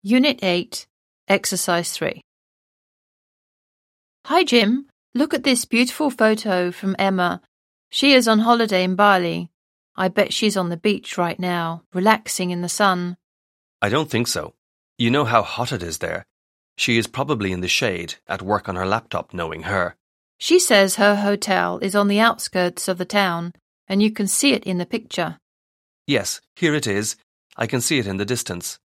Unit 8, Exercise 3. Hi, Jim. Look at this beautiful photo from Emma. She is on holiday in Bali. I bet she's on the beach right now, relaxing in the sun. I don't think so. You know how hot it is there. She is probably in the shade, at work on her laptop, knowing her. She says her hotel is on the outskirts of the town, and you can see it in the picture. Yes, here it is. I can see it in the distance.